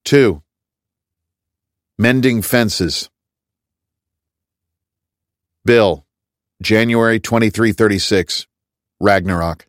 2. Mending fences. Bill, January 2336, Ragnarok.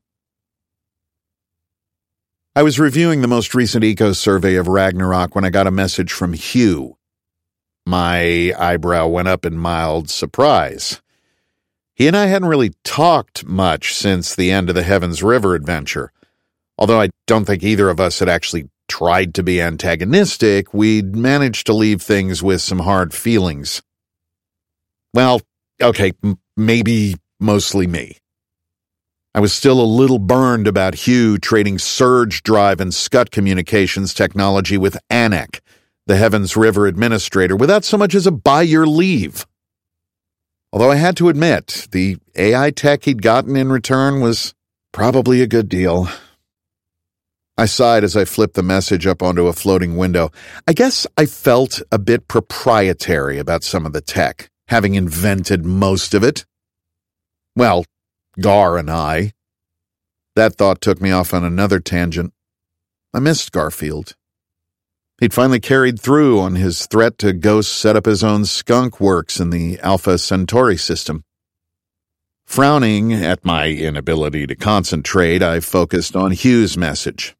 I was reviewing the most recent eco-survey of Ragnarok when I got a message from Hugh. My eyebrow went up in mild surprise. He and I hadn't really talked much since the end of the Heavens River adventure. Although I don't think either of us had actually tried to be antagonistic, we'd managed to leave things with some hard feelings. Well, okay, maybe mostly me. I was still a little burned about Hugh trading surge drive and SCUT communications technology with Anak, the Heavens River administrator, without so much as a buy your leave. Although I had to admit, the AI tech he'd gotten in return was probably a good deal. I sighed as I flipped the message up onto a floating window. I guess I felt a bit proprietary about some of the tech, having invented most of it. Well, Gar and I. That thought took me off on another tangent. I missed Garfield. He'd finally carried through on his threat to go set up his own skunk works in the Alpha Centauri system. Frowning at my inability to concentrate, I focused on Hugh's message.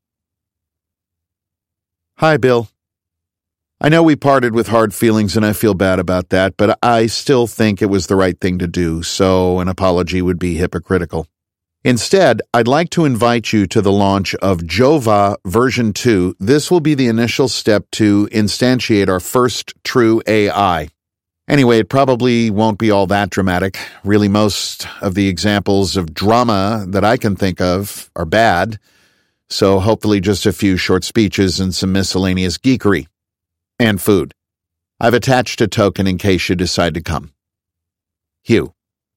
Hi, Bill. I know we parted with hard feelings and I feel bad about that, but I still think it was the right thing to do, so an apology would be hypocritical. Instead, I'd like to invite you to the launch of Jova version 2. This will be the initial step to instantiate our first true AI. Anyway, it probably won't be all that dramatic. Really, most of the examples of drama that I can think of are bad, so hopefully just a few short speeches and some miscellaneous geekery. And food. I've attached a token in case you decide to come. Hugh.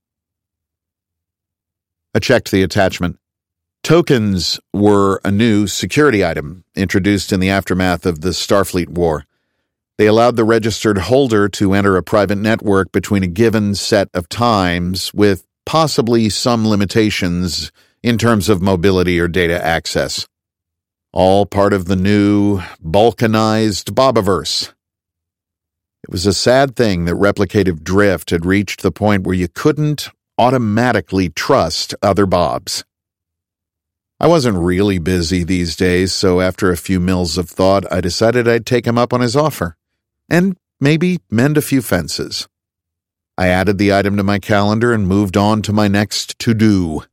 I checked the attachment. Tokens were a new security item introduced in the aftermath of the Starfleet War. They allowed the registered holder to enter a private network between a given set of times with possibly some limitations in terms of mobility or data access. All part of the new, balkanized Bobiverse. It was a sad thing that replicative drift had reached the point where you couldn't automatically trust other Bobs. I wasn't really busy these days, so after a few mills of thought, I decided I'd take him up on his offer, and maybe mend a few fences. I added the item to my calendar and moved on to my next to-do.